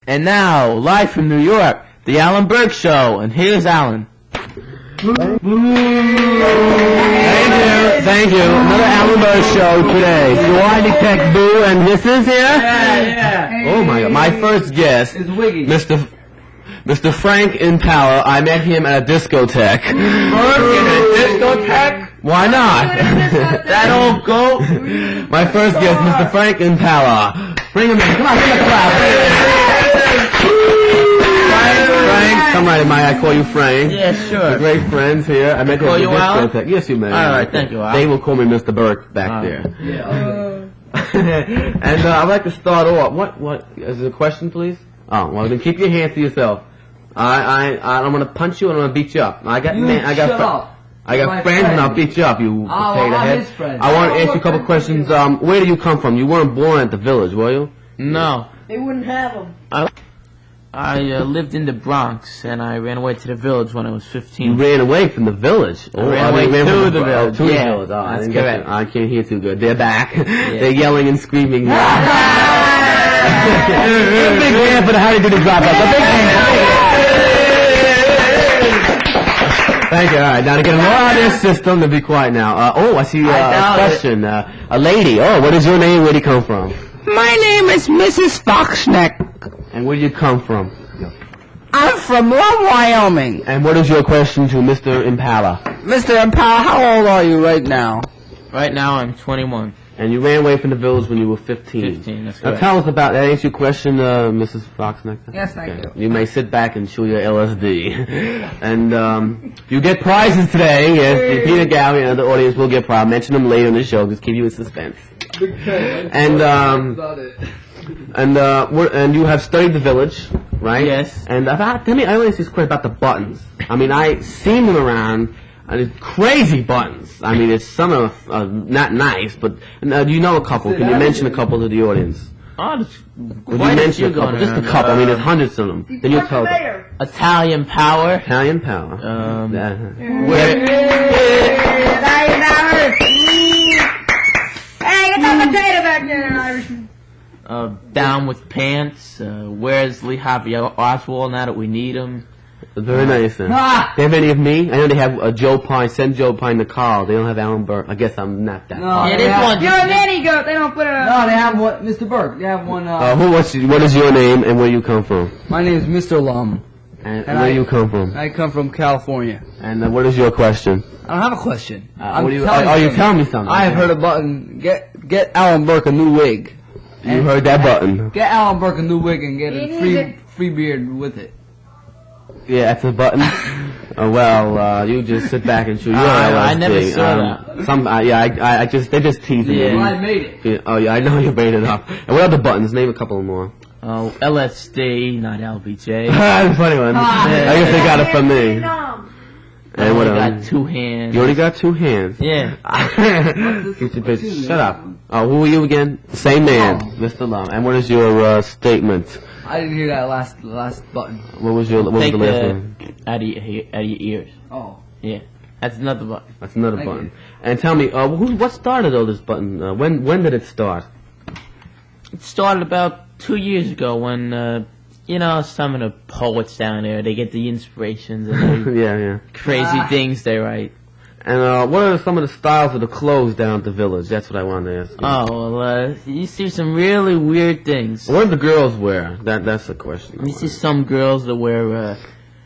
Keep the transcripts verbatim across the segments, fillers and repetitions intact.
And now, live from New York, the Alan Burke Show, and here's Alan. Thank you, thank you. Another Alan Burke Show today. Swine Tech Boo, and this is here? Yeah, yeah. Oh my God, my first guest, Mister Mister Frank Impala. I met him at a discotheque. Burke in a discotheque? Why not? That old goat? My first guest, Mister Frank Impala. Bring him in. Come on, give him a clap. Frank, come right in, Mike. I call you Frank. Yeah, sure. We're great friends here. I met him Call at you the Alan? discotheque. Yes, you may. All right, thank you, Alan. They will call me Mister Burke back Uh, there. Yeah. Uh, And uh, I'd like to start off. What? What? Is there a question, please? Oh, well, then keep your hands to yourself. I, I, I'm gonna punch you and I'm gonna beat you up. I got, You man, I got, shut fr- up. I got My friends friend. and I'll beat you up. You Oh, potato I'm head. his friend. I want to ask you a couple questions. Um, where do you come from? You weren't born at the village, were you? no. They wouldn't have them. I, I uh, lived in the Bronx, and I ran away to the village when I was You fifteen. ran away from the village. I ran away you ran to from the oh, village. to the Yeah, village. Oh, I that's didn't get correct. you. I can't hear too good. They're back. They're yelling and screaming. now. A big hand for the How to Do the Drop Up. A big hand. Thank you. All right, now to get them all out of this system, to be quiet now. Uh, oh, I see uh, I a doubt question. Uh, a lady. Oh, what is your name? Where do you come from? My name is Missus Foxneck. And where do you come from? I'm from Love, Wyoming. And what is your question to Mister Impala? Mister Impala, how old are you right now? Right now, I'm twenty-one. And you ran away from the village when you were fifteen. fifteen, that's Now correct. tell us about that. Answer your question, uh, Missus Foxneck. Yes, thank you. You may sit back and chew your L S D. And um, you get prizes today. Yes, Peter Gallery and the audience will get prizes. Mention them later in the show. Just keep you in suspense. And um, and uh, we're, and you have studied the village, right? Yes. And about, tell me, I want to ask you this question about the buttons. I mean, I seen them around. And it's crazy buttons. I mean, it's some of uh, not nice, but uh, you know a couple. Can you mention a couple to the audience? Oh, there's Would quite you a mention few a couple? going Just a around. couple. I mean, there's Uh, hundreds of them. Then you tell them. Italian Power. Italian Power. Um, Uh, where, Hey, get that potato back there, Irishman. uh, Down with Pants. Uh, where's Lee Harvey Oswald now that we need him? very nice. Then. Ah! They have any of me? I know they have uh, Joe Pine. Send Joe Pine the call. They don't have Alan Burke. I guess I'm not that. No, far. Yeah, they there's have, one. You're a nanny goat. They don't put it on. no, they have one, Mister Burke. They have one. Uh, Uh, who? What's, what is your name and where you come from? my name is Mister Lum. And, And where I- you come from? I come from California. And uh, what is your question? I don't have a question. Uh, I'm what do you, telling oh, you. you telling me something? I have heard a button. Get get Alan Burke a new wig. You heard that button? Get Alan Burke a new wig and get He a needs free it. free beard with it. Yeah, that's a button. uh, well, uh, you just sit back and chew your Uh, I L S D. never saw um, that. Some, uh, yeah, I, I, I just, they just teasing Yeah. me. Well, I made it. Yeah, oh yeah, I know you made it up. And what other buttons? Name a couple more. Oh, L S D, not L B J. That's a funny one. Ah. I guess they got it from me. I And what only got else? two hands. You already got two hands. Yeah. Get your bitch. Shut up. Oh, who are you again? Same man, Mister Lum. And what is your uh, statement? I didn't hear that last last button. What was your, what was Take the last the one? out of your he- out of your ears. Oh. Yeah, that's another button. That's another Thank button. you. And tell me, uh, who, what started all this button? Uh, when, when did it start? It started about two years ago when uh, you know some of the poets down there they get the inspirations and the yeah, yeah. crazy Ah. things they write. And uh, what are some of the styles of the clothes down at the village? That's what I wanted to ask you. Oh well, uh, you see some really weird things. What do the girls wear? That that's the question. I You see want. some girls that wear uh,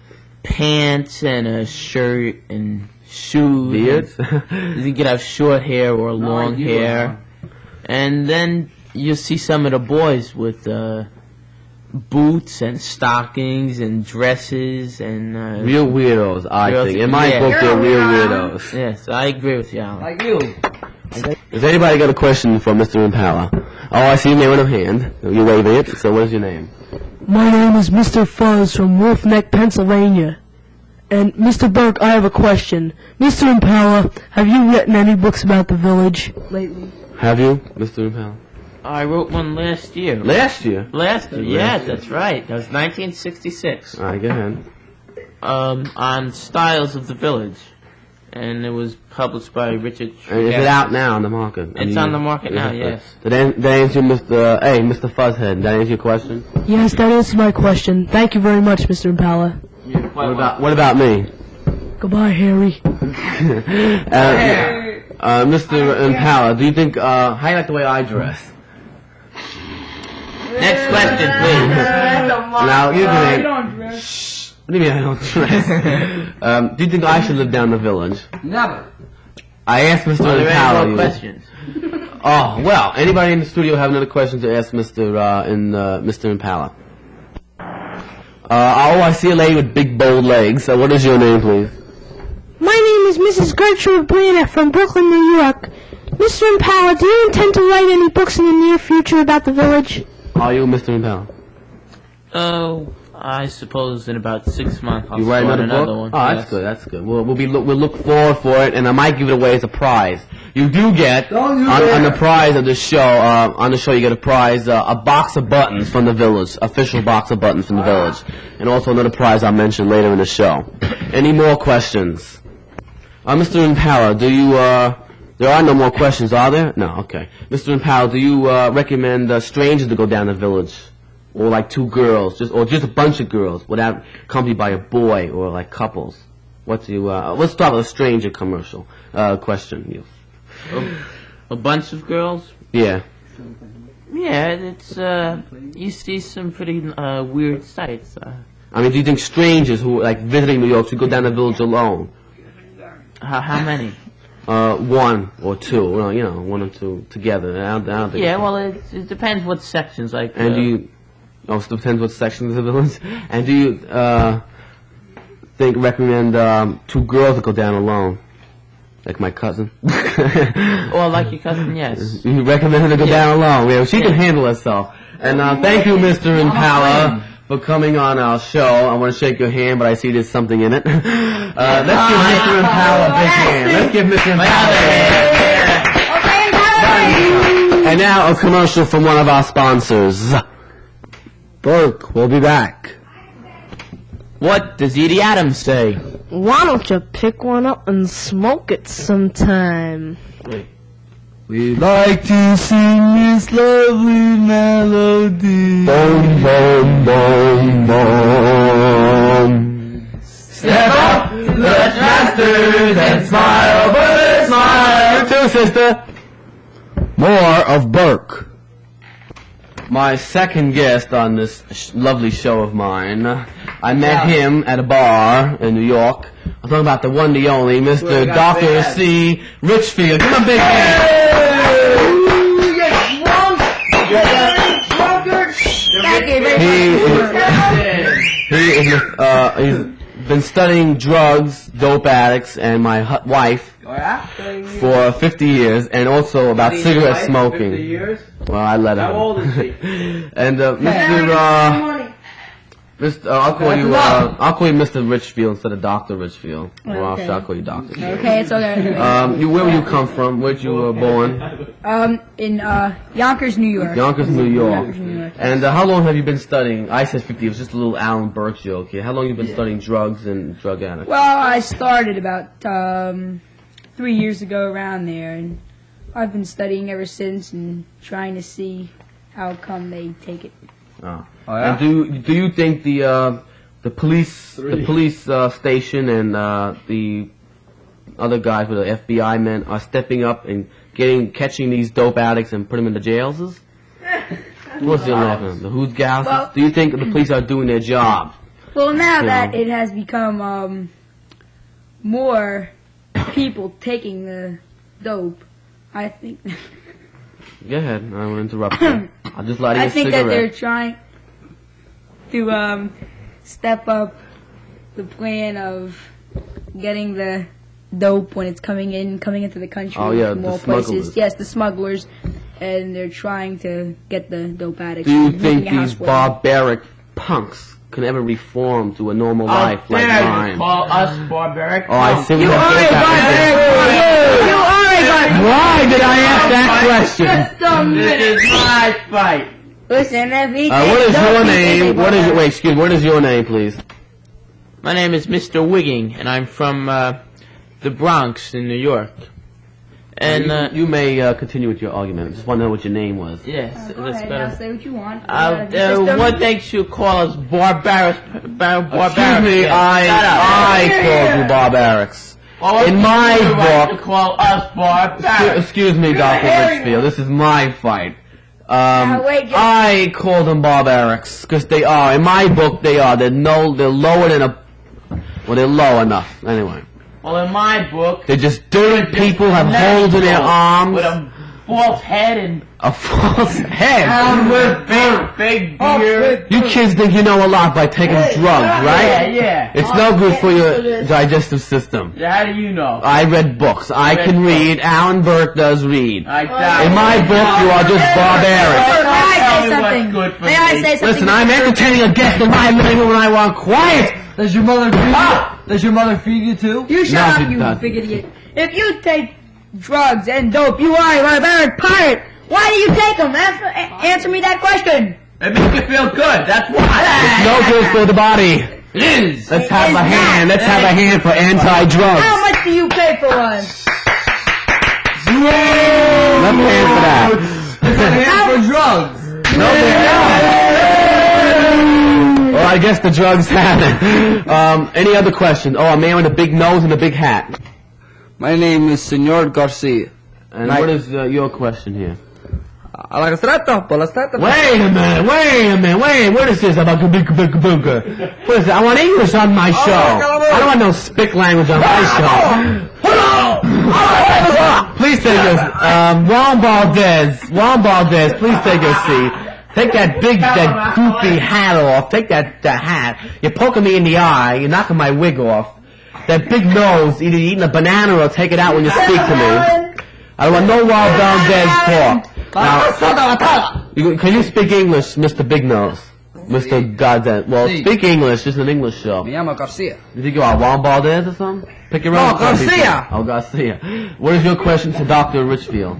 pants and a shirt and shoes. Beards? You could have short hair or long you hair. And then you see some of the boys with uh, boots and stockings and dresses and uh, Real weirdos, I Girls- think. In my yeah. book, they're You're real weird. weirdos. yes, I agree with you, Alan. Like you. Has anybody got a question for Mister Impala? Oh, I see you name with a hand. You're waving it. So what is your name? My name is Mister Fuzz from Wolf Neck, Pennsylvania. And Mister Burke, I have a question. Mister Impala, have you written any books about the village lately? Have you, Mister Impala? I wrote one last year. Last year. Last year, yeah, Last year. that's right. That was nineteen sixty-six. All right, go ahead. Um, on styles of the village. and it was published by Richard. And is it out now on the market? I It's mean, on the market now, is it- yes. Did that, did that answer Mister Hey, Mister Fuzzhead? Did that answer your question? Yes, that answers my question. Thank you very much, Mister Impala. What about what about me? Goodbye, Harry. uh, uh, Mister Impala, do you think uh, how do you like the way I dress? Next question, please. Now you You think. don't dress. What do you mean I don't dress? um, do you think I should live down the village? Never. I asked Mister Are there Impala. any more you- questions? Oh well, anybody in the studio have another question to ask Mister Uh, in uh, Mister Impala? Uh, oh, I see a lady with big bold legs. Uh, what is your name, please? My name is Missus Gertrude Brannett from Brooklyn, New York. Mister Impala, do you intend to write any books in the near future about the village? Are you Mister Impala? Oh, I suppose in about six months I'll You write start another, book? one. Oh, that's yes. good. That's good. We'll we'll be look, we'll look forward for it, and I might give it away as a prize. You do get Don't you on, dare. on the prize of the show. Uh, on the show, you get a prize, uh, a box of buttons from the village, official box of buttons from the village, and also another prize I'll mention later in the show. Any more questions? Uh, Mister Impala, do you? Uh, there are no more questions, are there? No. Okay. Mister Impala, do you uh, recommend uh, strangers to go down the village? Or like two girls, just or just a bunch of girls, without accompanied by a boy, or like couples. What do you? Uh, let's start with a stranger commercial uh, question. You. A bunch of girls? Yeah. Yeah, it's, uh, you see some pretty, uh, weird sights. Uh, I mean, do you think strangers who like visiting New York should go down the village alone? how, how many? Uh, one or two, well, you know, one or two together. I don't, I don't think Yeah, so. well, it, it depends what sections, like, And uh, do you? Oh, it depends what section of the village. And do you uh, think recommend um, two girls to go down alone, like my cousin? well, like your cousin, yes. You recommend her to go Yeah. down alone. Yeah, she can Yeah. handle herself. And uh, thank you, Mister Impala, for coming on our show. I want to shake your hand, but I see there's something in it. Uh, let's give Mister Impala a big hand. Let's give Mister Impala a hand. Okay, Impala. And now a commercial from one of our sponsors. Burke, we'll be back. What does Edie Adams say? Why don't you pick one up and smoke it sometime? We'd like to sing this lovely melody. Boom, boom, boom, boom. Step up, let's masters, and smile, but smile. You too, sister. More of Burke. My second guest on this sh- lovely show of mine, I met him at a bar in New York. I'm talking about the one, the only, Mister Doctor C. Richfield. Give him a big hand. He is, he is, uh, he's been studying drugs, dope addicts, and my hu- wife for fifty years, and also about cigarette smoking. Well, I let her. How old is she? And uh, Mister Uh, Mister Uh, I'll call you. Uh, I'll call you Mister Richfield instead of Doctor Richfield. Well, I'll, Okay. I'll call you Doctor. Okay, it's okay. Um, you, where were you come from? Where'd you uh, born? Um, in uh, Yonkers, New York. Yonkers, New York. Yonkers, New York. And uh, how long have you been studying? I said fifty. It was just a little Alan Burke joke here. How long have you been studying drugs and drug addicts? Well, I started about um, three years ago around there, and I've been studying ever since and trying to see how come they take it. Oh. Oh, yeah? And do do you think the uh, the police the police uh, station and uh, the other guys with the F B I men are stepping up and getting catching these dope addicts and putting them in the jails? What's the laughing? The who's gals? Well- Do you think the police are doing their job? Well, now Yeah. that it has become um, more people taking the dope, I think Go ahead. I won't interrupt you. I'll just light you I a think that they're cigarette. trying to um, step up the plan of getting the dope when it's coming in, coming into the country Oh, yeah, from the all smugglers. places. Yes, the smugglers, and they're trying to get the dope addicts. Do you making think a house these for them. barbaric punks can ever reform to a normal How life like dare you mine? call us barbaric? Oh, I see. You what are you're a saying. barbaric! You are a barbaric! Why did I ask that question? Just a minute. This is my fight. Listen, if he Uh, what takes is dope, your he name? takes What is your, barbaric. wait, excuse me, what is your name, please? My name is Mister Wigging, and I'm from uh, the Bronx in New York. And you, uh, you may uh, continue with your argument. I just want to know what your name was. yes, Uh, go that's ahead, better. now say what you want. Uh, Uh, the uh, system- what makes you call us barbaric? Bar- barbaric? Excuse me, Yeah. I Shut up. I called you barbarics. Well, what in gives my you the right book- to call us Excuse, barbaric. excuse me, Doctor hearing Richfield. This is my fight. Um, Now, wait, just- I call them barbarics because they are. In my book, they are. They're no. They're lower than a. Well, they're low enough. Anyway, Well, in my book, they're just dirty just people have holes in their natural, arms. with a false head and A false head. and with big, big beard. You kids think you know a lot by taking drugs, right? Yeah, yeah. It's no good for your digestive system. Yeah, How do you know? I read books. I Read can books. read. Alan Burke does read. I doubt In it. my book, you are just barbaric. May Tell I me say what's something? good for May I me. say something? Listen, I'm entertaining a guest in my living room when I want quiet. Does your mother feed you? Does your mother feed you too? You shut No, up, she you doesn't. big idiot. If you take drugs and dope, you are a barbaric pirate. Why do you take them? Answer, a- answer me that question. It makes you feel good. That's why. It's no good for the body. It is. Let's It have is a hand. not. Let's have a hand for How anti-drugs. much do you pay for one? Let's hand for that. Hand for drugs. No, they're not. Well, I guess the drugs have it. Um, any other questions? Oh, a man with a big nose and a big hat. My name is Senor Garcia. And Mike. what is uh, your question here? A la castrata, por la strata. Wait a minute, wait a minute, wait, what is this about kabuka buka buka? What is it? I want English on my show. I don't want no spick language on my show. Please take your, um, Juan Valdez, Juan Valdez, please take your seat. Take that big, that goofy hat off. Take that, that hat. You're poking me in the eye. You're knocking my wig off. That big nose, either eating a banana or take it out when you speak to me. I want no Juan Valdez talk. Now, you, can you speak English, Mister Big Nose? Mister Goddamn. Well, Si. speak English. It's an English show. Me llamo Garcia. You think you are Juan Valdez or something? Pick your No, own. country. Garcia. Oh, Garcia. What is your question to Doctor Richfield?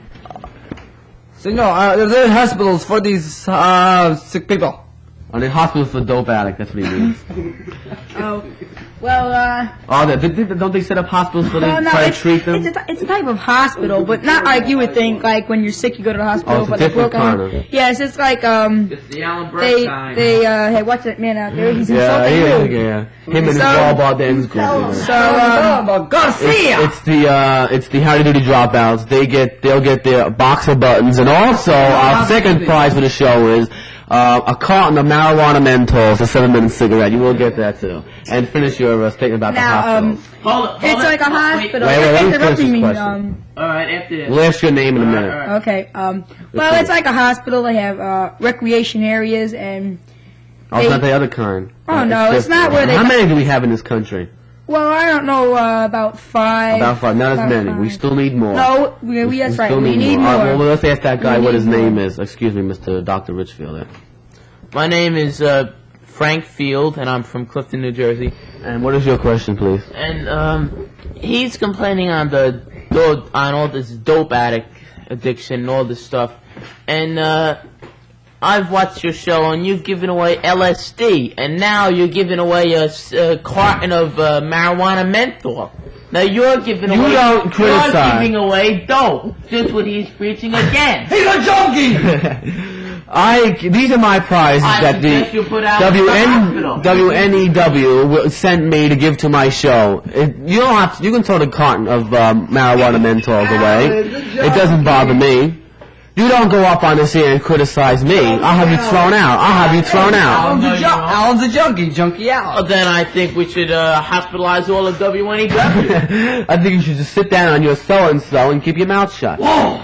Senor, uh, there are hospitals for these uh, sick people. On the hospital for dope addict. That's what he means. Oh, well, uh, Oh, they, they, they- don't they set up hospitals for well, them no, try to it's, treat them? it's, a, it's a type of hospital, but not like you would think, like when you're sick you go to the hospital, Oh, it's a but like different broke arm. kind of- Yes, it's like, um, It's the Alan Burke they, kind. they, uh, hey, watch that man out there, he's Yeah, insulting yeah, you. yeah. Him and his So- Juan Valdez group. So, um, Garcia! It's, it's the uh, it's the Howdy Doody dropouts. They get they'll get their box of buttons, and also our second prize for the show is uh, a carton of marijuana Mentos, a seven minute cigarette. You will get that too. And finish your uh, statement about now, the um, hospitals. Hold it, hold it's it. like a Wait. hospital. Wait, wait, You're let me finish interrupting this me, question. um, All right, after this. We'll ask your name in a All minute. right, all right. okay, um, well, it's like a hospital. They have, uh, recreation areas and, Oh, it's they- not the other kind. Oh, Uh, no, it's different. not where they- How many do we have in this country? well, I don't know, uh, about five. About five. Not as about many. five. We still need more. No, we, we, that's right. still We need more. more. All right, well, let's ask that guy We what need his more. name is. Excuse me, Mister Doctor Richfield. There. My name is uh, Frank Field, and I'm from Clifton, New Jersey. And what is your question, please? And um, he's complaining on the do- on all this dope addict addiction and all this stuff. And uh, I've watched your show, and you've given away L S D, and now you're giving away a, s- a carton of uh, marijuana menthol. Now you're giving You away. don't You're criticize. giving away dope. Just what he's preaching against. He's a junkie! I these are my prizes I that suggest the you put out in the W N hospital. W N E W w- sent me to give to my show. It, you don't have to, you can throw the carton of um, marijuana menthols away. It doesn't bother me. You don't go up on this here and criticize me. I'll have you thrown out. I'll have you thrown out. Alan's no, a, you ju- won't. Alan's a junkie, junkie Well, Alan. then I think we should uh, hospitalize all of W N E W. I think you should just sit down on your so and so and keep your mouth shut.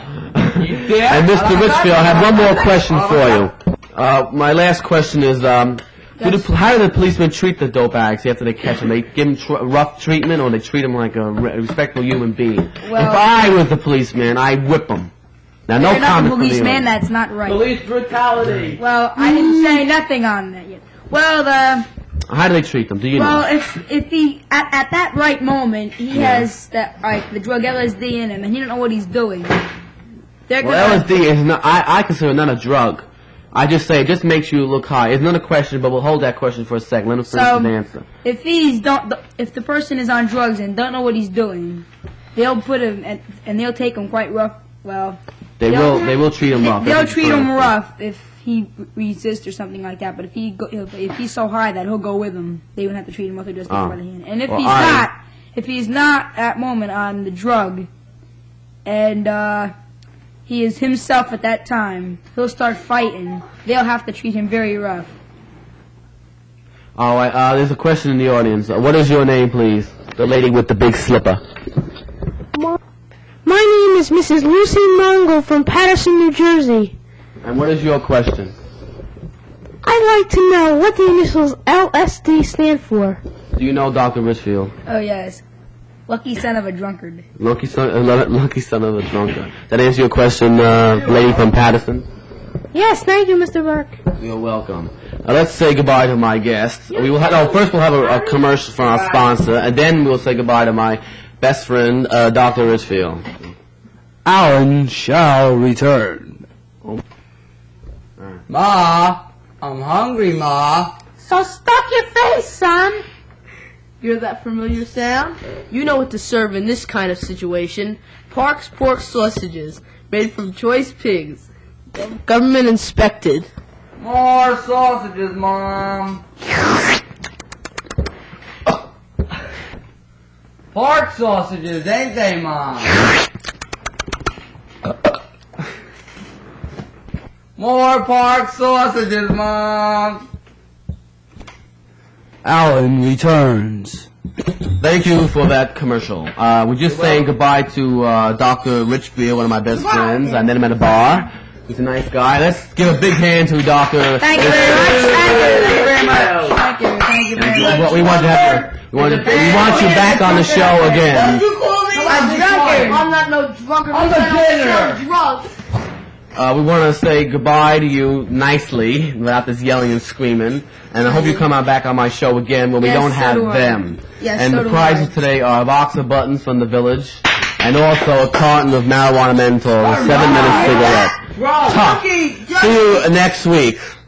You dare? And Mister Richfield, I have one more question for you. Uh, my last question is, um, do the, how do the policemen treat the dope addicts after they catch them? They give them tr- rough treatment, or they treat them like a re- respectable human being? Well- if I was the policeman, I'd whip them. Now, no You're not comment the from me. policeman, that's not right. Police brutality. Well, I didn't say nothing on that yet. Well, the How do they treat them? Do you well, know? if if he at, at that right moment he Yeah. has that like the drug L S D in him and he don't know what he's doing. They're Well, gonna L S D is not. I, I consider it not a drug. I just say, it just makes you look high. It's not a question, but we'll hold that question for a second. Let him finish So, his answer. if he's don't, if the person is on drugs and don't know what he's doing, they'll put him at, and they'll take him quite rough. Well, They they'll- will, they will treat him rough. they'll That's treat him correct. rough if he resists or something like that. But if he go, if he's so high that he'll go with them, they wouldn't have to treat him rough. They'll just take Oh. him by the hand. And if Well, he's I- not, if he's not at that moment on the drug, and uh, he is himself at that time, he'll start fighting. They'll have to treat him very rough. All right, uh, there's a question in the audience. Uh, what is your name, please? The lady with the big slipper. My name is Missus Lucy Mungo from Patterson, New Jersey. And what is your question? I'd like to know what the initials L S D stand for. Do you know Doctor Richfield? Oh yes, lucky son of a drunkard. Lucky son, uh, lu- lucky son of a drunkard. That answer your question, uh, lady from Patterson? Yes, thank you, Mister Burke. You're welcome. Uh, let's say goodbye to my guests. We will have, no, first we'll have a, a commercial from our sponsor, and then we'll say goodbye to my best friend, uh, Doctor Richfield. Alan shall return. Oh. Ma, I'm hungry, Ma. So stuff your face, son. Hear that familiar sound? You know what to serve in this kind of situation. Park's pork sausages, made from choice pigs. Government inspected. More sausages, Mom. Pork sausages, ain't they, Mom? More pork sausages, Mom. Alan returns. Thank you for that commercial. Uh, we're just saying goodbye to uh, Doctor Richfield, one of my best friends. I met him at a bar. He's a nice guy. Let's give a big hand to Doctor Thank you very much. Thank you. Thank you very much. Thank you. Thank you very much. What we want to have you, we want, to, we want you back on the show again. I'm drunkard. I'm not no drunkard. I'm a dinner. Drugs. Uh, we want to say goodbye to you nicely, without this yelling and screaming. And I hope you come on back on my show again when we Yes, don't so have do I. them. Yes, and so the do prizes I. today are a box of buttons from the village, and also a carton of marijuana menthol, a seven-minute cigarette. Tough. See you next week.